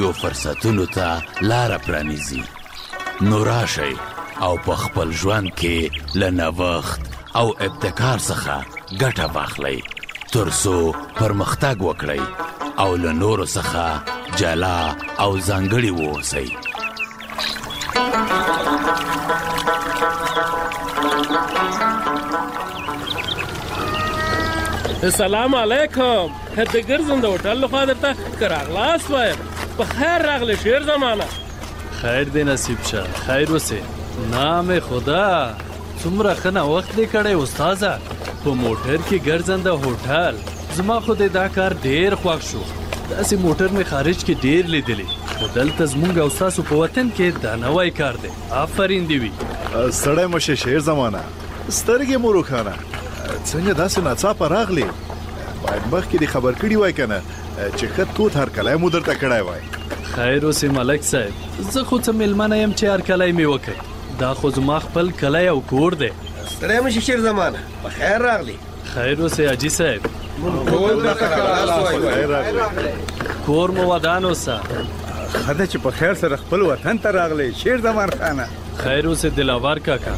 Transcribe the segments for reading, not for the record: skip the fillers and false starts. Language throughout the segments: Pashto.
یو فرصتونو ته لاره پرانیزي. نو راشئ او په خپل ژوند کې له نوښت او ابتکار څخه ګټه واخلئ ترڅو پرمختګ وکړئ او له نورو څخه جلا او ځانګړي واوسئ. السلام علیکم. د ګرځنده هوټل لخوا درته ښه راغلاست وایم. په خیر راغلی شیر زمانه. خیر دی نصیب شه، خیر اوسې. نام خدا څومره ښه نوښت دی کړی استاذه. په موټر کې ګرځنده هوټل. زما خو د دا کار ډېر خوښ شو. داسې موټر مې خارج کې ډېر لیدلی، خو دلته زموږ او ستاسو په وطن کې دا نوی کار دی. آفرین دی وي. سړی مشه شیر زمانه، سترګې مو روښانه. څنګه داسې ناڅاپه راغلی؟ باید مخکې دې خبر کړي وای که نه چې ښه تود هرکلی مو درته کړی وای. خیر اوسې ملک صاحب، زه خو څه میلمنه یم چې هرکلی مې وکړي. دا خو زما خپل کلی او کور دی. ستړی مشه شیر زمانه، په خیر راغلی. خیر اوسې حاجي صاحب. کور مو ودان اوسه. ښه ده چې په خیر سره خپل وطن ته راغلی شیر زمان خانه. خیر اوسې دلاور کاکا.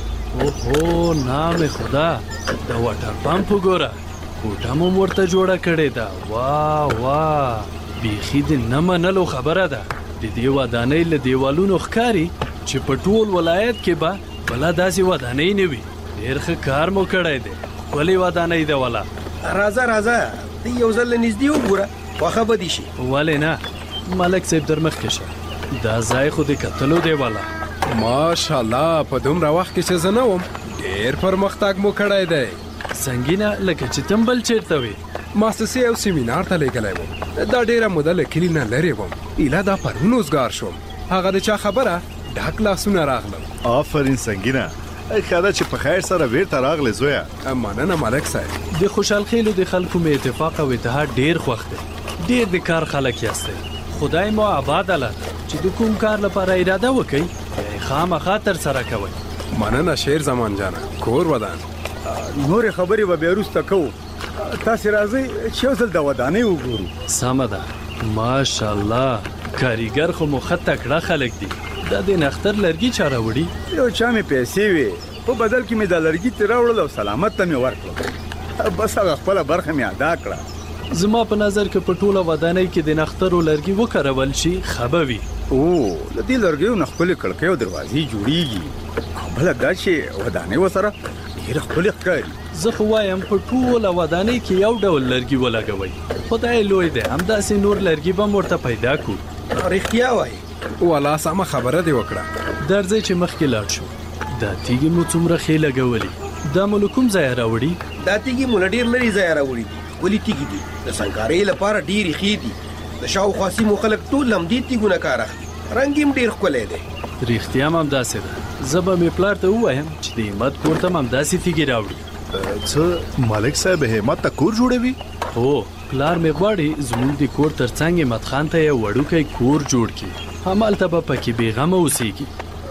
اوهو نام خدا، د واټر پمپ وګوره، کوټه مو ورته جوړه کړې ده. واه واه، بیخي د نه منلو خبره ده. د دې ودانۍ له دیوالونو ښکاري چې په ټول ولایت کې به بله داسې ودانۍ نه وي. ډېر ښه کار مو کړی دی، ښکلې ودانۍ ده. ولا راځه راځه، ته یو ځل له نږدې وګوره، خوښه به دې شي. ولې نه، ملک صاحب در مخکې شه، دا ځای خو د کتلو دی. ولا ماشاءالله، په دومره وخت کې چې زه نه وم ډېر پرمختګ مو کړی دی. سنګینه لکه چې تم بل چېرته وې؟ مؤسسې او سیمینار ته لېږلی وم. دا ډېره موده له کلي نه لرې وم. ایله دا پرون اوزګار شوم. هغه د چا خبره ډک لاسونه راغلم. آفرین سنګینه، ښه ده چې په خیر سره بیرته راغلی زویه. مننه ملک صاحب. د خوشحال خیلو د خلکو مې اتفاق او اتحاد ډېر خوښ دی. ډېر د کار خلک یاستئ. خدای مو آباد الله چې د کوم کار لپاره اراده وکئ خامخا تر سره کوئ. مننه شیر زمان جانه، کور ودان. نورې خبرې به بیا وروسته کوو. تاسې راځئ چې یو ځل د ودانۍ وګورو. سمه ده. ماشاءالله، کاریګر خو مو ښه تکړه خلک دي. دا د نختر لرګي چا راوړي؟ یو چا مې پیسې وې، په بدل کې مې دا لرګي ترې راوړل او سلامت ته مې ورکړل. بس هغه خپله برخه مې ادا کړه. زما په نظر کې په ټوله ودانۍ کې د نخترو لرګي وکارول شي ښه به وي. له دې لرګیو نه ښکلې کړکۍ او دروازې جوړیږي. بله دا چې ودانۍ ورسره ډېره ښکلې ښکاري. زه خو وایم په ټوله ودانۍ کې یو ډول لرګي ولګوئ. خدای لوی دی، همداسې نور لرګي به م ورته پیدا کړو. رښتیا وایي. والا سمه خبره دې وکړه. درځئ چې مخکې لاړ شو. دا تیږې مو څومره ښې لګولي. دا مو له کوم ځایه راوړي؟ دا تیږې مو له ډېر لرې ځایه راوړي دي. ښکلې تیږې دي، د سنګکارۍ لپاره ډېرې ښې دي. د شاوخوا سیمو خلک ټول همدې تیږو نه کار اخلي. رنګ یې هم ډېر ښکلی دی. رښتیا هم همداسې ده. زه به مې پلار ته ووایم چې د همت کور ته هم همداسې تیږې راوړي. څه ملک صاحب همت ته کور جوړوي؟ هو، پلار مې غواړي زموږ د کور تر څنګ همت خان ته یو وړوکی کور جوړ کړي. همالته به پکې بېغمه اوسېږي.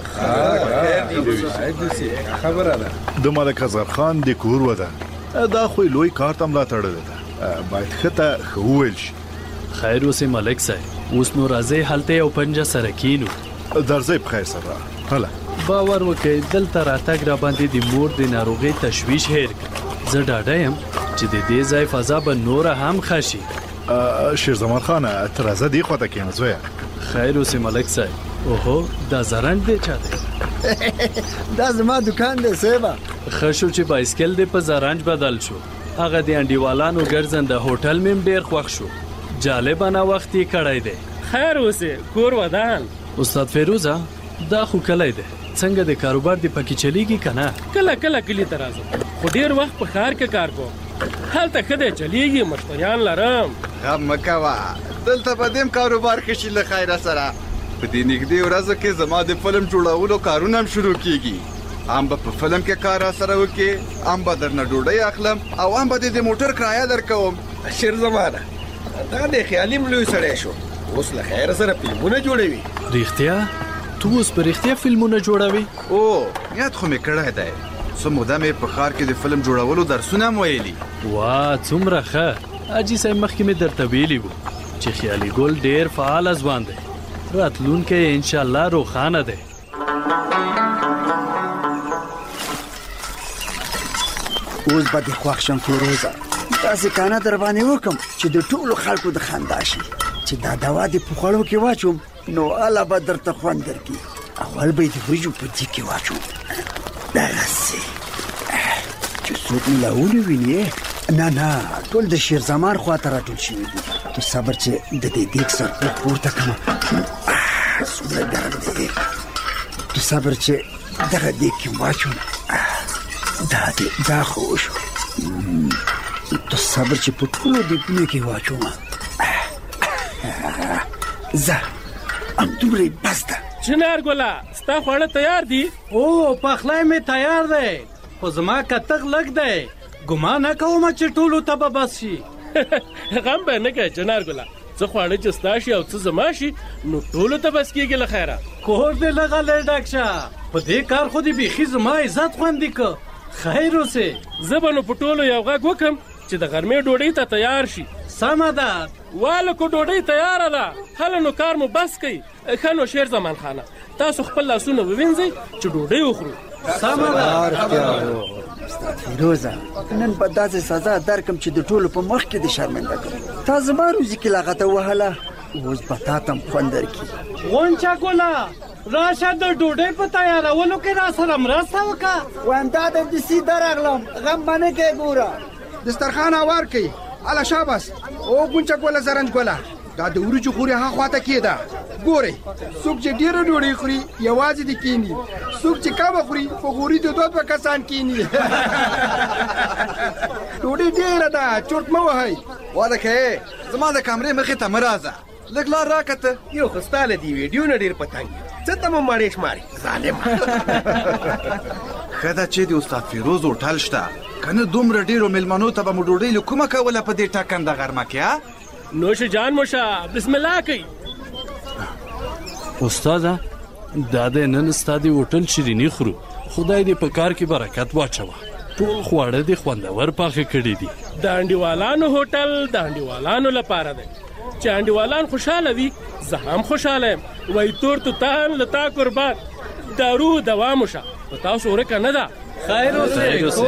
خبره ده د ملک اصغر خان د کور ودان، دا خو لوی کار ته ملا تړلی ده. باید ښه ته ښه وویل شي. خیر اوسې ملک صاحب، اوس نو راځئ هلته یو پنجه سره کینو. درځئ په خیر سره. هله باور وکړئ، دلته راتګ را باندې د مور د ناروغۍ تشویش هیر کړ. زه ډاډه یم چې د دې ځای فضا به نوره هم ښه شي. شیرزمان خانه، ته راځه دې خواته کښېنه زویه. خیر اوسې ملک صاحب. اوهو، دا زرنج دی چا دی؟ دا زما دکان دی صاحبه. ښه شو چې بایسکل دی په زرنج بدل شو. هغه د انډیوالانو ګرځنده هوټل مې ډېر خوښ شو. جالبه نوښت یې کړی دی. خیر اوسې، کور ودان. استاد فیروزه، دا خو کلی دی، څنګه د کاروبار دی پکې چلیږي که نه؟ کله کله کلي ته راځم، خو ډېر وخت په ښار کې کار کوم. هلته ښه دی، چلیږي، مشتریان لرم. غم مه کوه، دلته به دې هم کاروبار ښه شي له خیره سره. په دې نږدې ورځو کې زما د فلم جوړولو کارونه هم شروع کېږي. هم به په فلم کې کار راسره وکړې، هم به درنه ډوډۍ اخلم او هم به دې د موټر کرایه درکوم. شیر زمانه، دا د خیالي لوی سړی شو، اوس له خیره سره فلمونه جوړوي. رښتیا؟ تو اوس په رښتیا فلمونه جوړوي؟ او یاد خو مې کړی دی. څه موده مې په ښار کې د فلم جوړولو درسونه هم ویلي. واه، څومره ښه. حاجي صاحب مخکې مې درته ویلي وو چې خیالي ګل ډېر فعاله ځوان دی. راتلونکی ان شاء الله روښانه دی. اوس به دې خوښ شم فیروزه، داسې کانه در باندې وکم چې د ټولو خلکو د خندا شي چې دا دوا دې په خوړو کې واچوم نو اله به درته خوند درکړي. اول به یې د وریجو په دیګ کې واچوم دغسې چې څوک مې لا ونیویني. نه ټول د شیر زمان خواته راټول شوي دي. تو صبر چې د دې دیګ سر پورته کړم. څومره ګرم دی. تو صبر چې دغه دیګ کې واچوم. دا خو شو. تو صبر چې په ټولو دیګونو کې واچوم. زه همدومره بس ده. چنار ګله ستا خواړه تیار دي؟ او پخلی مې تیار دی، خو زما کتغ لږ دی. ګمان نه کوم چې ټولو ته به بس شي. غم به نه کوې چنار ګله، څه خواړه چې ستا شي او څه زما شي نو ټولو ته بس کېږي له خیره. کور دې لغلی ډک شه، په دې کار خو دې بیخي زما عزت خوندي که. خیر اوسې. زه به نو په ټولو یو غږ وکړم چې د غرمې ډوډۍ ته تیار شي. سمه ده. والکو ډوډۍ تیاره ده، هله نو کار مو بس کوي. ښه نو شیر زمان خانه تاسو خپل لاسونه ووینځئ چې ډوډۍ وخورو. سمه ده. فیروزه نن به داسې سزا درکم چې د ټولو په مخ کې دې شرمنده کړم. تا زما روزي کې لغته وهله، اوس به تا ته هم خوند درکړي. غونچه ګله راشه د ډوډۍ په تیارولو کې را سره مرسته وکړه. وایم دا د دسي درغلم، غم به نه کوې. ګوره دسترخوان هوار کوي. اله شاباس. او ګونچه ګوله زرنج ګوله دا د وریجو خوري ها خواته کېده. ګورئ څوک چې ډېره ډوډۍ خوري یوازې دې کېني، څوک چې کمه خوري په غوري د دوه کسان کېني. ډوډۍ ډېره ده، چورت مه وهئ. واده کوې زما د کمرې مخې ته مه راځه، لږ لار راکته. یو خو ستا له دې ویډیو نه ډېر پتنګ څه ته مو ماړې شمارې ظالم. ښه ده چې د استاد فیروز هوټل شته، که نه دومره ډېرو مېلمنو ته به مو ډوډۍ له کومه کوله په دې ټاکنده غرمه کې. نوش جان موشه بسم الله کوي. استاده دا د نن ستا د هوټل شیریني خورو، خدای دې په کار کې برکت واچوه. ټول خواړه دې خوندور پاخه کړي دي. د انډیوالانو هوټل د انډیوالانو لپاره دی چې انډیوالان خوشحاله وي، زه هم خوشحاله یم. وای تور توتان له تا قربان، دارو دوا موشه په تاسو ورکه نه ده. خیر اوسې.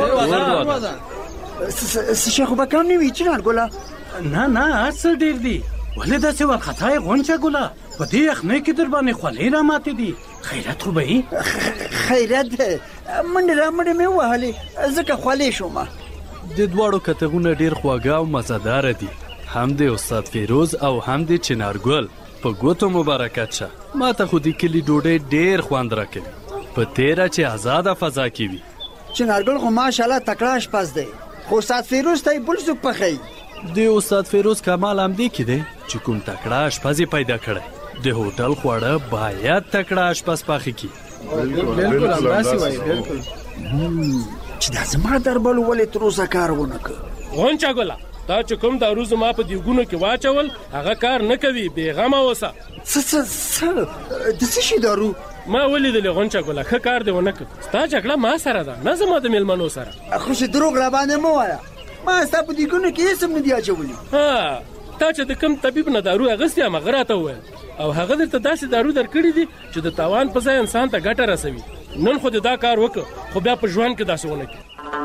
څه شی خو به کم نه وي چنار ګله. نه څه ډېر دي. ولې داسې وارخطا یې غونچه ګله؟ په دې یخنۍ کې در باندې خولې را ماتې دي. خیرت خو به یې؟ خیرت منډې را منډې مې ووهلې ځکه خولې شوم. د دواړو کتغونه ډېر خواږه او مزهداره دي، هم د استاد فیروز او هم د چنارګل. په ګوتو مبارکت شه. ما ته خو د کلي ډوډۍ ډېر خوند راکوي، په تیره چې آزاده فضا کې وي. چنارګل خو ماشاءالله تکړه اشپز دی، خو استاد فیروز ته یې بل څوک پخوي. د استاد فیروز کمال همدې کې دی چې کوم تکړه اشپز یې پیدا کړی. د هوټل خواړه باید تکړه اشپز پاخه کړي. بالکل همداسې وایي. بالکل چې دا زما دربل ولې تر اوسه کار ونه کړ. غونچه ګله تا چې کوم دارو زما په دیګونو کې واچول هغه کار نه کوي، بېغمه اوسه. څه د څه شي دارو؟ ما ولیدلې غونچه ګله ښه کار دې ونه کړ. ستا جګړه ما سره ده نه زما د مېلمنو سره. خو چې دروغ را باندې مه وایه، ما ستا په دیګونو کې هېڅ هم نه دي اچولي. تا چې د کوم طبیب نه دارو اغوستې هم هغه راته وویل او هغه درته داسې دارو درکړي دي چې د تاوان په ځای انسان ته ګټه رسوي. نن خو دې دا کار وکړه خو بیا په ژوند کې داسې ونه کړي.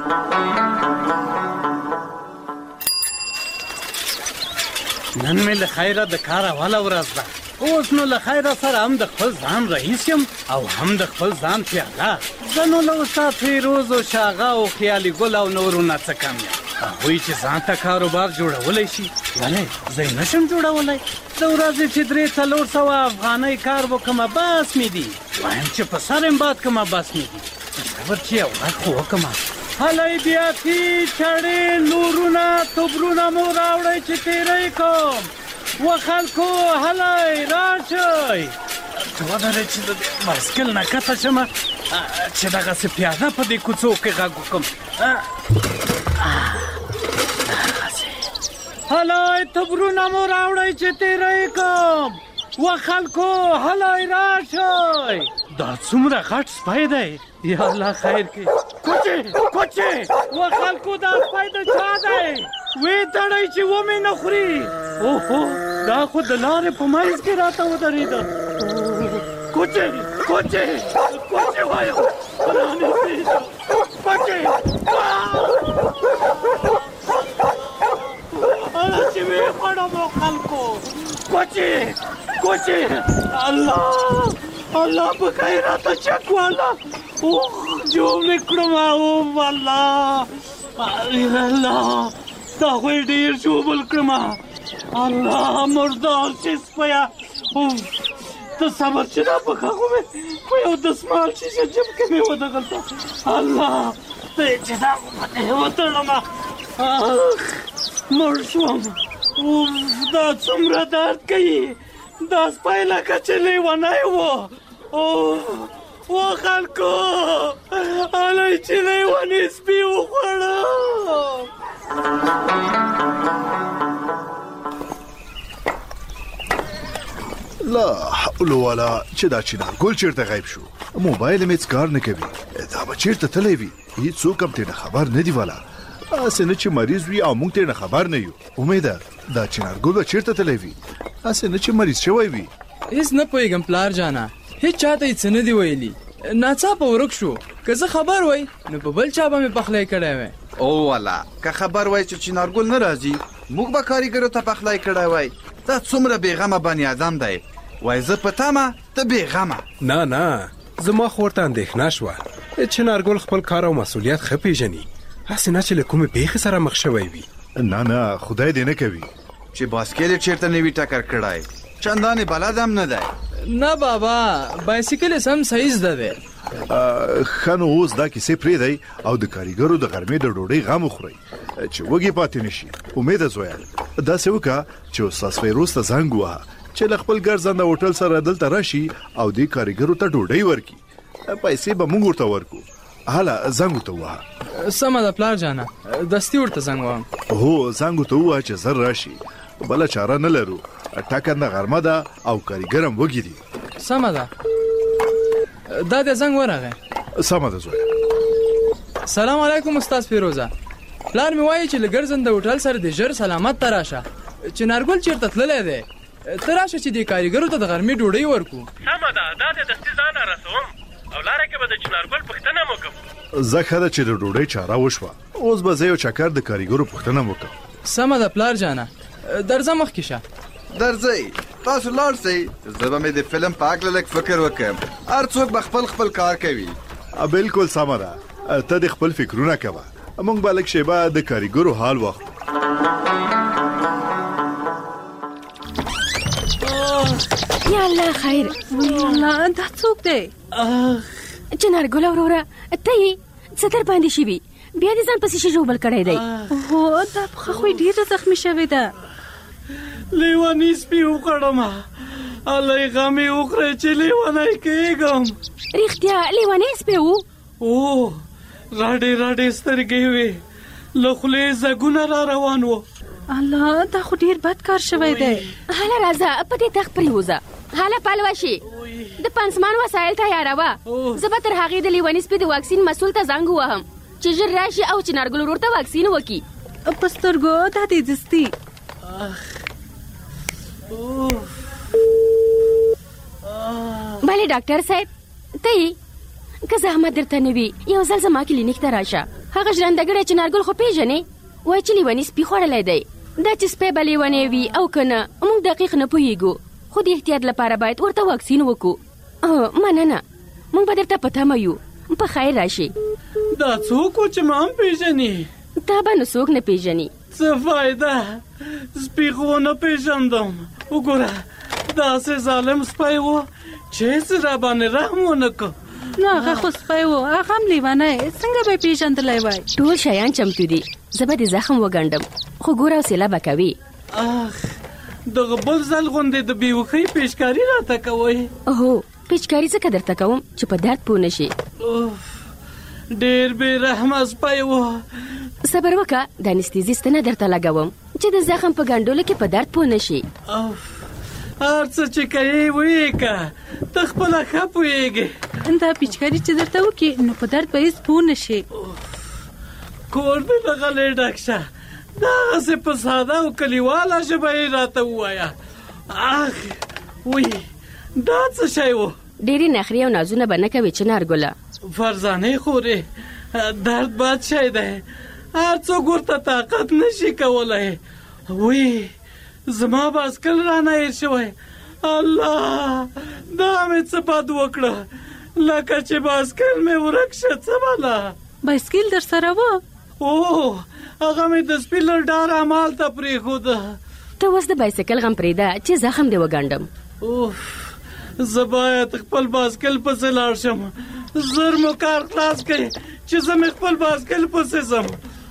نن مې له خیره د کار اوله ورځ ده. اوس نو له خیره سره هم د خپل ځان رئیس یم او هم د خپل ځان پیاله. زه نو له استاد فیروز او شاغه او خیالي ګل او نورو نه څه کم یم. هغوی چې ځان ته کاروبار جوړولی شي، ولې زه یې نشم جوړولی؟ د ورځې چې 300-400 افغانۍ کار وکړمه بس مې دي. وایم چې په سر یم باد کړمه بس مې دي. صبر چې یو غږ خو وکړمه. هلی بیاتي چړې نورونه توبرونه مو راوړئ چې تیری کوم. و خلکو هلی راشئ. جواب لري چې د بایسکل نه کته شمه چې دغسې پیاده په دې کوڅو کې غږ وکړم. هلی توبرونه مو راوړئ چې تیری کوم. و خلکو هلی راشئ. دا څومره غټ سپی دی. یا الله خیر کې. کوچې و خلکو دا سپی د چا دی؟ وی تړئ چې ومې نه خوري. اوهو دا خو د لارې په منځ کې راته ودرېده. کوچې وایم رانږدې کوچې چې ویې خوړم خلکو. کوچې الله په خیر راته چک والا جوړ مې کړم. الله دا خو یې ډېر ژوبل کړم. الله مردار چې سپیه ته صبر چې دا پخه خو مې په یو دسمال شیشه جب کې مې ودغلته. الله ته یې چې دا خو مې وتړم مړ شوم. دا څومره درد کوي. دا سپی لکه چې لیونی و خلکو هلئ چې لیونی سپي وخوړه. لا حول ولا چې دا چنارګل چیرته غیب شو. موبایل مې هیڅ کار نه کوي. دا به چیرته تللی وي. هیڅوک هم ترې خبر نه دي والا. هسې نه چې مریض وي او موږ ترې خبر نه یو. امیده دا چنارګل به چیرته تللی وي. هسې نه چې مریض شوی وي. هیڅ نه پوهېږم پلار جانه. هیڅ چاته یې څه نه دي ویلي. ناڅاپه ورک شو. که زه خبر وای نو په بل چا به مې پخلی کړی وی. او والا که خبر وای چې چنارګل نه راځي موږ به کاریګرو ته پخلی کړی وای. دا څومره بېغمه بني ادم دی. وای زه په تمه ته بېغمه. نه زما خو ورته اندېښنه شوه. چنارګل خپل کار او مسؤلیت ښه پېژني. هسې نه چې له کومې پېښې سره مخ شوی وي. نه خدای دې نه کوي چې باسکل یې چېرته نه وي ټکر کړی. چندانې بلد هم نه دی. نه بابا بایسکل یې سم صحیح زده دی. ښه نو اوس دا کیسې پرېږدئ او د کاریګرو د غرمې د ډوډۍ غم وخورئ چې وږي پاتې نه شي. امیده زویه داسې وکړه چې استاد فیروز ته زنګ ووهه چې له خپل ګرځنده هوټل سره دلته راشي او دې کاریګرو ته ډوډۍ ورکړي. پیسې به موږ ورته ورکو. هله زنګ ورته ووهه. سمه ده پلار جانه دستي ورته زنګ وهم. هو زنګ ورته ووهه چې زر راشي. بله چاره نه لرو. ټاکنده غرمه ده او کاریګر هم وږي دي. سمه ده دا دې زنګ ورغی. سمه ده زویه. سلام علیکم استاد فیروزه. پلار مې وایي چې له ګرځنده هوټل سره د ژر سلامت ته راشه. چنارګل چېرته تللی دی. ته راشه چې دې کاریګرو ته د غرمې ډوډۍ ورکو. سمه ده دا دې دستي ځان رسوم او لاره کې به د چنارګل پوښتنه وکړم. زه ښه ده چې د ډوډۍ چاره وشوه. اوس به زه یو چکر د کاریګرو پوښتنه وکړم. سمه ده پلار جانه درځه مخکې شه. درځئ تاسو لاړ شئ. زه به مې د فلم په هکله لږ فکر وکړم. هر څوک به خپل کار کوي. بالکل سمه ده. ته د خپل فکرونه کوه. موږ به لږ شیبه د کاریګرو حال واخلو. یا الله خیر. الله دا څوک دی؟ چنارګل وروره ته یې څه در باندې شوي؟ بیا دې ځان پسې شي ژوبل کړی دی. هو دا پښه خو یې ډېره زخمي شوې ده. لیونی سپي وخوړم. هلئ غم یې وخورئ چې لیونی کېږم. رښتیا لیونی سپی و؟ راډې سترګې وې. له خولې ځګونه را روان و. الله دا خو ډېر بد کار شوی دی. هله راځه په دې تخت پرېوځه. هله پلوه شي د پنسمان وسایل تیاروه. زه به تر هغې د لیوني سپي د واکسین مسؤل ته زنګ ووهم چې ژر راشي او چنارګل ورور ته واکسین وکړي. په سترګو دا دې دستي. بله ډاکټر صاحب ته یې که زحمت درته نه وي یو ځل زما کلینیک ته راشه. هغه ژرندهګړی چنارګل خو پېژنې وایي چې لیوني سپي خوړلی دی. دا چې سپی به لیونی وي او که نه موږ دقیق نه پوهېږو خو د احتیاط لپاره باید ورته واکسین وکړو. مننه موږ به درته په تمه یو. په خیر راشي. دا څوک و چې ما هم پېژني؟ تا به نو څوک نه پېژني. څه فایده سپي خو نه پېژندم. وګوره داسې ظالم سپی و چې هېڅ راباندې رحم ونه کړ. نو هغه خو سپی و هغه هم لیونی څنګه به یې پېژندلی وای. ټول شیان چمتو دي. زه به د زخم وګنډم خو ګوره حوصله به کوي. دغه بل ځل غوندې د بېوښۍ پیچکاري راته کوئ؟ هو پیچکاري ځکه درته کوم چې په درد پوه نه شي. ډېر بې رحمه سپی و. صبر وکړه د انستیزیست نه درته لګوم چې د زخم په ګنډلو کې په درد پوه نه شي. هر څه چې کوې ویې که ته خپله ښه پوهېږې. دا پیچکاري چې درته وکړي نو په درد به هېڅ پوه نه شي. کور دې دغلې ډک شه. دغسې په ساده او کلیواله ژبه یې راته ووایه. اخ وی دا څه شی و؟ ډېرې نخرې او نازونه به نه کوې چنارګله. فرزانې خورې درد بد شی دی، هر څوک ورته طاقت نشي کولی. وی زما باسکل رانه هېر شوی. الله دا مې څه بد وکړه، لکه چې باسکل مې ورک شه. څه بله بایسکل در سره و؟ او هغه مې د سپي له ډاره همالته پرېښوده. ته اوس د بایسکل غم پرېږده چې زخم دې وګنډم. اوف زه باید خپل باسکل پسې لاړ شم. زر مو کار خلاص کړئ چې زه مې خپل باسکل پسې ځم.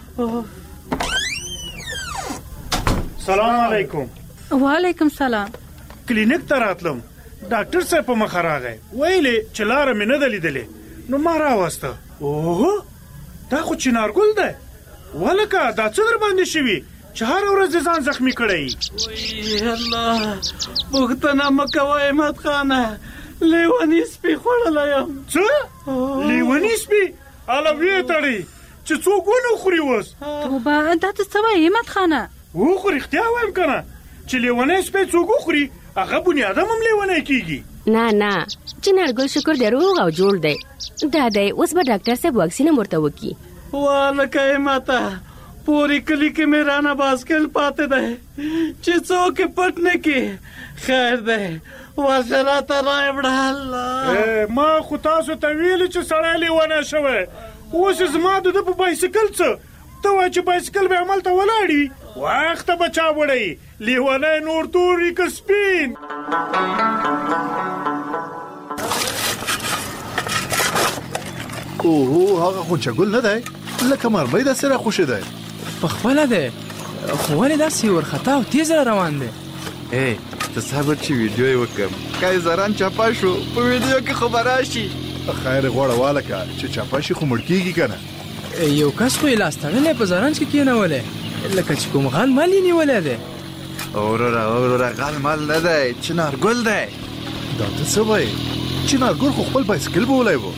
سلام علیکم. وعلیکم سلام. کلینیک ته راتلم، ډاکټر صاحب په مخه راغی، ویلې چې لاره مې نه ده لیدلې، نو ما راوسته. اوه دا خو چنارګل دی. ولکه دا څه در باندې شوي چې هر ورځ ځان زخمي کړی؟ وی الله پوښتنه مه کوه احمد خانه، لیوني سپي خوړلی یم. څه لیوني سپي؟ هله ویې تړئ چې څوک ونه خوري اوس. توبه دا ته څه وایې احمد خانه؟ وخو رښتیا وایم که نه چې لیونی سپی څوک وخوري هغه بني ادم هم لیونی کېږي. نه نه چنارګل شکر دی روغ او جوړ دی. دا دی اوس به ډاکټر صاحب واکسین هم ورته وکړي. والکه احمده پوری کلی کې مې رانه باسکل پاتې دی چې څوک یې پټ نه کړي. خیر دی ورشه راته راوړه. الله ما خو تاسو ته ویلي چې سړی لیونی شوی، اوس زما د ده په بایسکل څه؟ ته وایې چې بایسکل به همالته ولاړي؟ وخته به چا وړی؟ لیونی نور توري که سپین؟ اوهو هغه غونچهګل نه دی، لکه مرمۍ داسې راخوشېدی. پخپله دی خو ولې داسې ورخطا او تیز را روان دی؟ ته صبر چې ویډیو یې وکړم، که زران چاپه شو په ویډیو کې خو به راشي. خیر یې غواړه والکه چې چاپه شي خو مړ کېږي که نه. یو کس خو یې لاس تړلی په زرنج کې کېنولی، لکه چې کوم غل مال یې نیولی دی. وروره غل مال نه دی، چنارګل دی. دا ته څه وایې؟ چنارګل خو خپل بایسکل بولی و.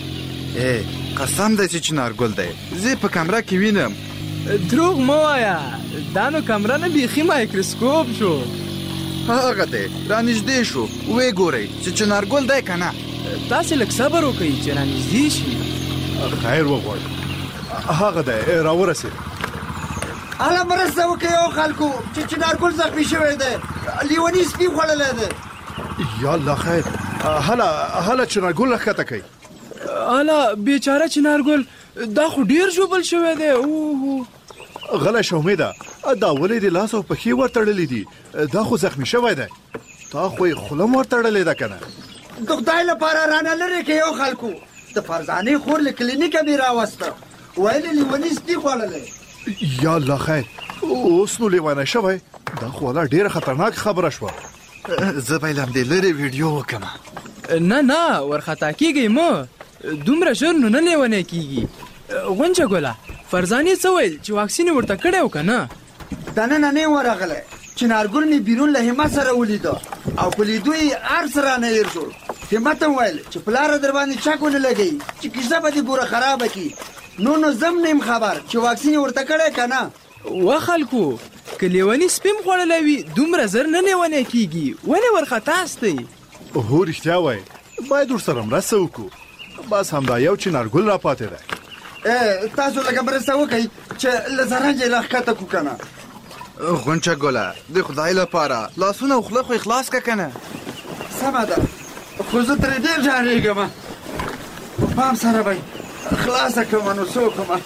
قسم دی چې چنارګل دی، زه په کمره کې وینم. دروغ مه وایه، دا نو کمره نه بیخي مایکروسکوپ شو. هغه دی رانږدې شو، ویې ګورئ چې چنارګل دی که نه. تاسې لږ صبر وکئ چې رانږدې شي. خیر وغواړئ، هغه دی راورسېد. هله مرسته وکړئ او خلکو چې چنارګل زخمي شوی دی، لیوني سپي خوړلی دی. یا الله خیر، هله چنارګل راښکته کوي. هله بیچاره چنارګل دا خو ډېر ژوبل شوی دی. اوهو غلی شه امیده، دا ولې د لاس او پښې ورتړلي دي؟ دا خو زخمي شوی دی. تا خو یې خوله هم ورتړلې ده که نه؟ د خدای لپاره رانه لرې کړئ او خلکو. د فرزانې خور له کلینیکه مې راوسته، ویلې لیوني سپي خوړلی. یا الله خیر، اوس نو لیونی شوی؟ دا خو والا ډېره خطرناک خبره شوه. زه به یې له همدې لرې ویډیو وکړم. نه ورخطا کېږئ مه، دومره ژر نو نه لیونی کېږي. غونچه ګله فرزانې څه ویل چې واکسین یې ورته کړی و که نه؟ دننه نه ورغلی، چنارګل مې بیرون له همت سره ولیده او په لیدو یې هر څه رانه هېر شو. همت هم ویل چې پلاره در باندې چک ونه لګوي چې کیسه به دې ګوره خرابه کړي. نو زم نه یم خبر چې واکسین یې ورته کړی که نه. و خلکو که لیوني سپي م خوړلی وي دومره زر نه لیونی کېږي، ولې ورخطا ستئ؟ هو رښتیا وایي، باید ورسره مرسته وکړو. بس همدا یو چنارګل را پاتې دی. تاسو لږه مرسته وکئ چې له زرنجه یې راښکته کړو که نه. غونچه ګله د خدای لپاره لاسونه او خوله خو خلاص که که نه؟ سمه ده، خو زه ترې ډېر ډارېږم. په پام سره به خلاصه کړم نو څه وکړم.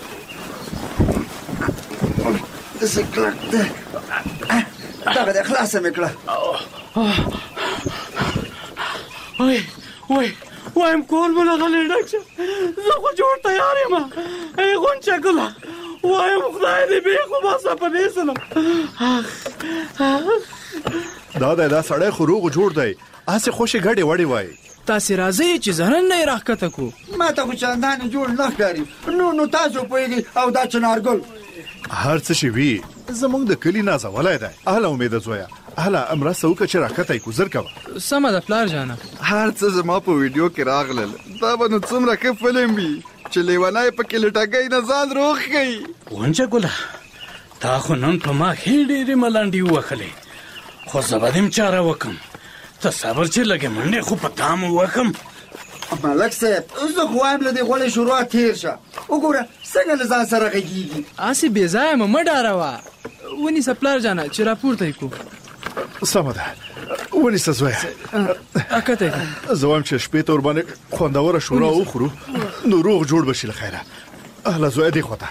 داسې کلک دی، دغه دی خلاصه مې کړه. وایم کور مو لغلی ډک شه، زه خو جوړ تیار یم. ای غونچه ګله وایم خدای دې بېخو باسه په دې سلم. دا سړی خو روغ جوړ دی، هسې خوشې ګډې وړې وایي. تاسې راځئ چې زرن نه یې راښکته کړو. ما ته خو چندانې جوړ نه ښکاري. نو تاسو پوهېږئ او دا چنارګل هر څه چې وي زموږ د کلي نازولی دی. هله امیده زویه، هله مرسته وکړه چې راښکته یې ګوزر کوه. سمه ده پلار جانه. هر څه زما په ویډیو کې راغلل، دا به نو څومره ښه فلم وي چې لیونی پکې لټګۍ نه ځان روغ کوي. غونچه ګله تا خو نن په ما ښې ډېرې ملنډې ووهلې، خو زه به دې چاره وکم. ته صبر چې لږې منډې خو په تام ووهم. ملک صاحب زه خو وایم له دې غوړې شروع تېر شه. وګوره څنګه له ځان سره غږېږي. هسې بې ځایه مه ډاروه. ونیسه پلار جانه چې راپورته یې کړو. سمه ده ونیسه زویه. کته زه وایم چې شپې ته ورباندې خوندوره شورا وخورو نو روغ جوړ بشي له خیره. اهله زویه دې خوا ته.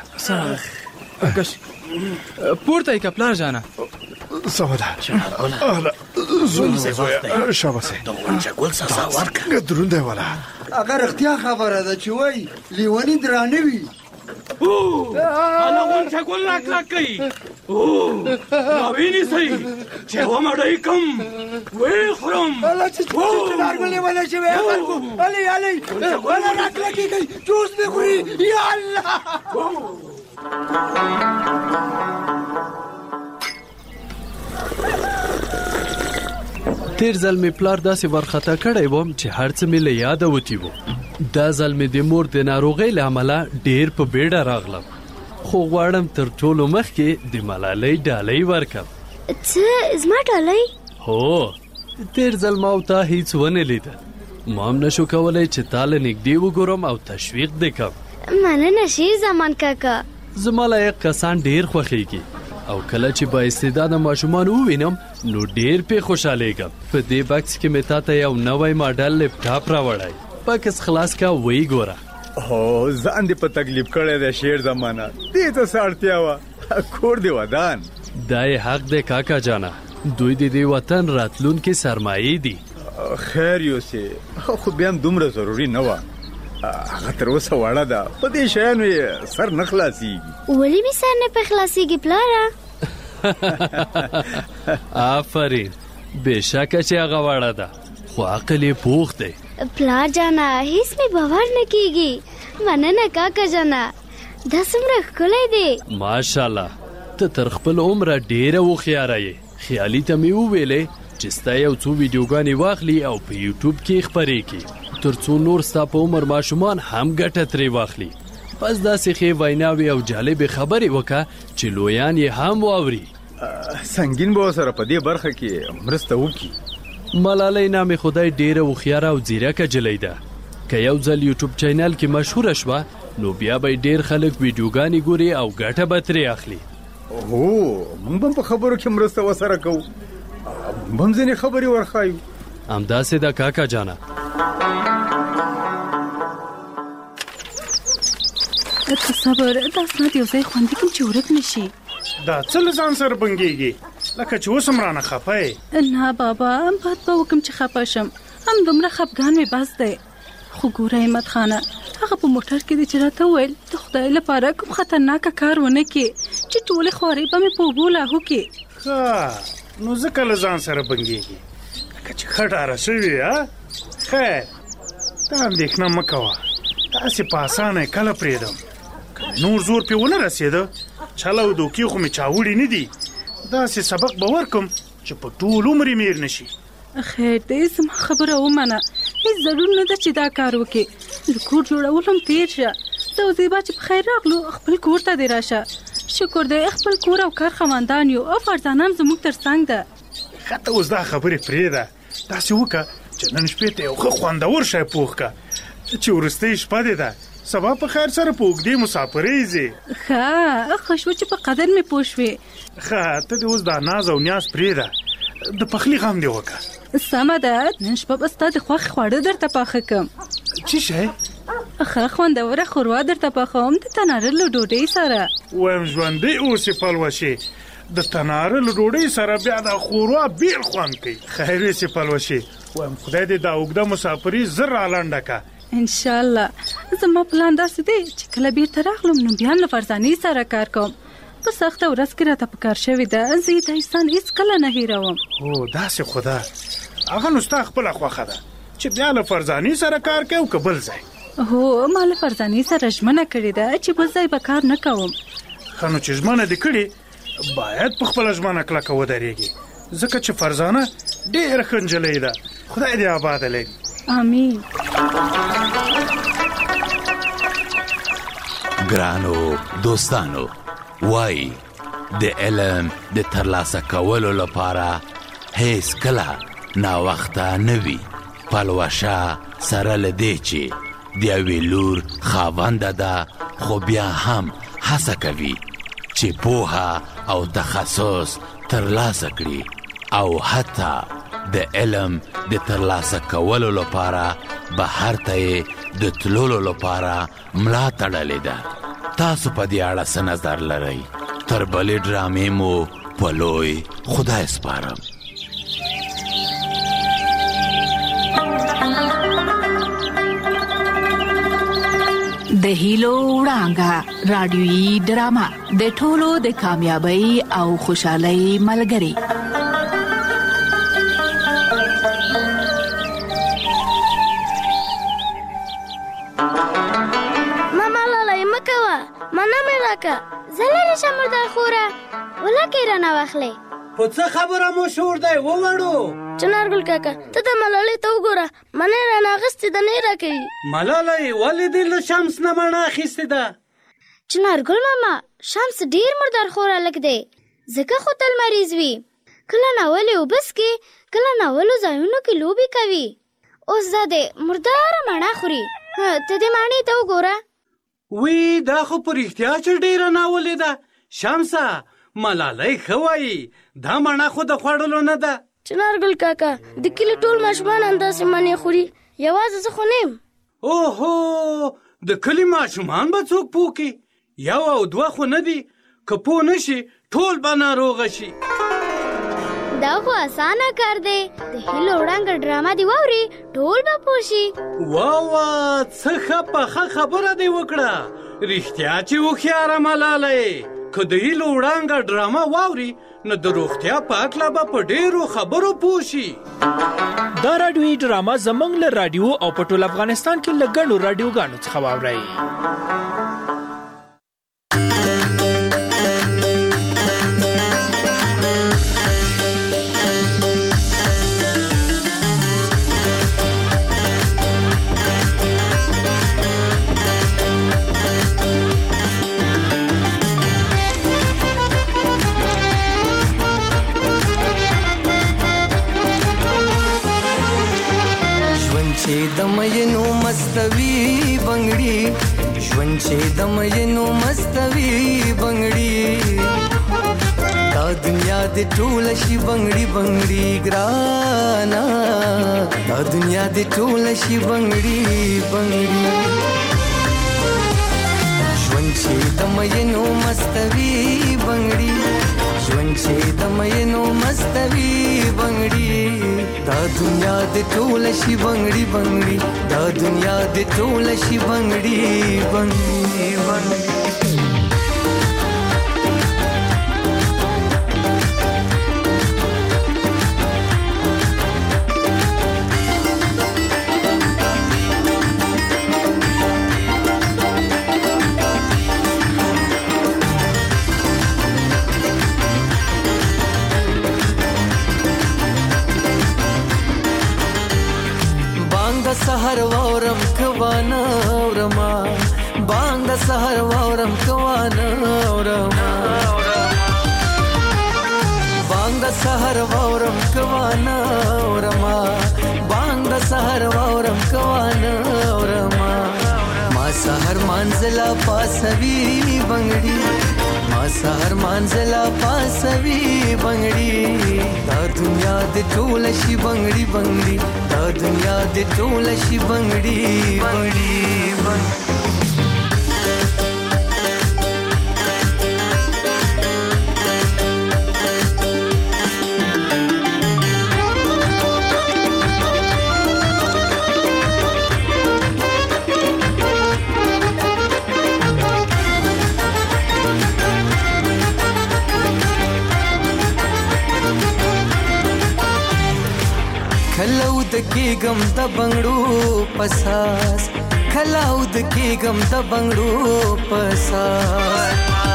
پورته یې که پلار جانه. سمه ده. اهله زویه شاباسې. د غونچه ګل سزا ورکړه. دروند دی والا. هغه رښتیا خبره ده چې وایي لیوني درانه وي. هله غونچه ګل راکلک کوي. راوینیسئ چې ومړی کم ویې خورم. الله چې چنارګل لیونی شوی خلکو. الۍ وله راکلکېږئ جوس مې خوري. یا الله تیر ځل مې پلار داسې ورخطا کړی وم چې هر څه مې له یاده وتي وو. دا ځل مې د مور د ناروغۍ له امله ډېر په بیړه راغلم، خو غواړم تر ټولو مخکې د ملالۍ ډالۍ ورکړم. څه زما ډالۍ؟ هو، تیر ځل ما او تا هیڅ ونه لیده. ما هم نشو کولی چې تا له نږدې وګورم او تشویق دې کړم. مننه شیر زمان کاکا. زما لایق کسان ډېر خوښېږي او کله چې با استعداده ماشومان ووینم نو ډېر پې خوشحالیږم. په دې بکس کې مې تا ته یو نوی ماډل لپټاپ راوړی. بکس خلاص کا وی ګوره. هو ځان دې په تکلیف کړی دی شیر زمانه. دې ته څه اړتیا وه؟ کور دې ودان. دا یې حق دی کاکا جانه. دوی د دې وطن راتلونکي سرمایې دي. خیر یوسې خو بیا هم دومره ضروري نه وه. هغه تر اوسه وړه ده، په دې شیانو یې سر نه خلاصېږي. ولې مې سر نه پې خلاصېږي پلاره؟ آفرین، بېشکه چې هغه وړه ده خو عقل یې پوخ دی. پلار جانا هیڅ مې باور نه کېږي. مننه کاکا جانا، دا څومره ښکلی دی. ماشاءالله، ته تر خپل عمره ډېره هوښیاره یې. خیالي ته مې وویلې چې ستا یو څو ویډیوګانې واخلي او په یوټیوب کې خپرې کړي تر څو نور ستا په عمر ماشومان هم ګټه ترې واخلي. بس داسې ښې ویناوې او جالبې خبرې وکړه چې لویان یې هم واوري. سنګین به ورسره په دې برخه کې مرسته وکړي. ملالۍ نامې خدای ډېره هوښیاره او ځیرکه جلۍ ده. که یو ځل یوټیوب چینل کې مشهوره شوه نو بیا به ډېر خلک ویډیوګانې ګوري او ګټه به ترې اخلي. هو، موږ هم په خبرو کې مرسته ورسره کوو. موږ هم ځینې خبرې ورښایو. همداسې ده کاکا جانه. صبر، دا اسناد یو ځای خوندي کړم چې ورک نه شي. دا څه له ځان سره بنګېږي لکه چې اوس هم رانه خفه یې؟ نه بابا، بد به وکړم چې خفه شم. همدومره خفګان مې بس دی. خو ګوره احمد خانه، هغه په موټر کې دی چې راته وویل د خدای لپاره کوم خطرناکه کار ونه کړې چې ټولې خوارې به مې په اوبو لاهو کړې. ښه، نو ځکه له ځان سره بنګېږي لکه چې ښه ډاره شوې. خیر، ته اندېښنه مه کوه، داسې په اسانه یې کله پرېږدم. که نور زور پې ونه رسېده، چل او دوکې خو مې چاوړي نه دي. داسې سبق به ورکم چې په ټول عمر یې میر نه شي. خیر دی، زما خبره ومنه. هیڅ ضرور نه ده چې دا کار وکړې. د کور جوړول هم تېر شه. زه او زیبا چې په خیر راغلو، خپل کور ته دې راشه. شکر دی خپل کور او کار خاوندان یو او فرزانان زموږ تر څنګ ده. ښه، ته اوس دا خبرې پرېږده. داسې وکړه چې نن شپې ته یو ښه خوندور شی پوخ کړه چې وروستۍ شپه دې ده. سبا په خیر سره په اوږدې مسافرۍ ځې. ښه شوه چې په قدر مې پوه شوې. ښه، ته دې اوس دا ناز او نیاز پرېږده، د پخلي غم دې وکړه. سمه ده، نن شپه به ستا د خوښې خواړه درته پاخه کړم. څه شی؟ ښه خوندوره ښوروا درته پخوم د تناره له ډوډۍ سره. وایم ژوندی اوسې پلوشې، د تناره له ډوډۍ سره بیا د ښوروا بېل خوند کوي. خیر اوسې پلوشې، وایم خدای دې دا اوږده مسافري زر رالنډه کړه. انشاءالله. زما پلان داسې دی چې کله بیرته راغلم نو بیا له فرزانې سره کار کوم. په سخته ورځ کې راته په کار شوې ده. زه یې دا احسان هېڅکله نه هېروم. هو، داسې خو ده. هغه نو ستا خپله خوښه ده چې بیا له فرزانې سره کار کوي او که بل ځای. هو، ما له فرزانې سره ژمنه کړې ده چې بل ځای به کار نه کوم. ښه، نو چې ژمنه دې کړې باید په خپله ژمنه کلکه ودرېږي، ځکه چې فرزانه ډېره ښه نجلۍ ده. خدای دې آباده لري. آمین. ګرانو دوستانو، وای د علم د ترلاسه کولو لپاره هیڅ کله ناوخته نه وي. پلوشه سره له دې چې د یوې لور خاونده ده خو بیا هم هڅه کوي چې پوهه او تخصص ترلاسه کړي او حتی د علم د ترلاسه کولو لپاره بهر ته یې د تللو لپاره ملا تړلې ده. تاسو په دې اړه څه نظر لرئ؟ تر بلې ډرامې مو په لوی خدای سپارم. د هیلو وړانګه رادیويي ډرامه د ټولو د کامیابی او خوشحالۍ ملګری. ماما لاله مکوه مانا مې راکه زلری شمرده خوره ولکه رانه واخلې. په څه خبره مو شور دی ووړو؟ چنارګل کاکا ته د ملالۍ ته وګوره منې رانه اخیستې ده نه راکوي. ملالۍ ولې دې له شمس نه مڼه اخیستې ده؟ چنارګل ماما شمس ډیر مردار خور هلک دی ځکه خو تل مریض وي. کله ناولې اوبه څښي کله ناولو ځایونو کې لوبې کوي. اوس دا دی مرداره مڼه خوري. ته دې مڼې ته وګوره. وی دا خو په رښتیا چې ډیره ناولې ده. شمسه ملالۍ ښه وایي دا مڼه خو د خوړلو نه ده. چنارګل کاکا د کلي ټول ماشومان همداسې مڼې خوري یوازې زه خو نه یم. اوهو د کلي ماشومان به څوک پوه کړي؟ یو او دوه خو نه دي که پوه نه شي ټول به ناروغه شي. دا خو اسانه کار دی. د هیلو وړانګه ډرامه دی واوري ټول به پوه شي. واه څه ښه پخه خبره دی وکړه. رښتیا چې هوښیاره ملالۍ که د هیلو وړانګه ډرامه واوري نو د روغتیا په هکله به په ډېرو خبرو پوه شي. دا راډیوي ډرامه زموږ له راډیو او په ټول افغانستان کې له ګڼو راډیوګانو څخه واورئ. د مینو مستوي بنگړي ژوند چې د مینو مستوي بنگړي دا دنیا د ټول شي بنگړي بنگړي ګرانا دا دنیا د ټول شي بنگړي بنگړي ژوند چې د مینو مستوي بنگړي ژوند چې د مینو مستوي بنگړي دا دنیا د ټول شي بنگړي بنگړي دا دنیا د ټول شي بنگړي بنگړي بنگړي سحر وورم کوانا ورما باند سحر وورم کوانا ورما باند سحر وورم کوانا ورما باند سحر وورم کوانا ورما ما سحر منزلا پاسوي بنگړي ما سحر منزلا پاسوي بنگړي دا دنیا د ټول شي بنگړي بنگړي دا دنیا د ټول شي بنگړي بنگړي خلاود کېږم د بنگړو پساس خلاود کېږم د بنگړو پساس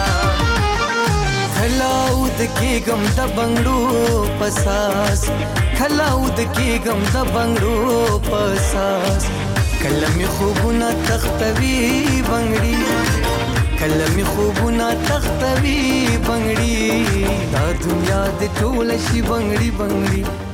خلاود کېږم د بنگړو پساس خلاود کېږم د بنگړو پساس کله مې خوبونه تختوي بنگړي کله می خوبونه تختوي بنگړي دا دنیا د ټوله شي بنگړي بنگړي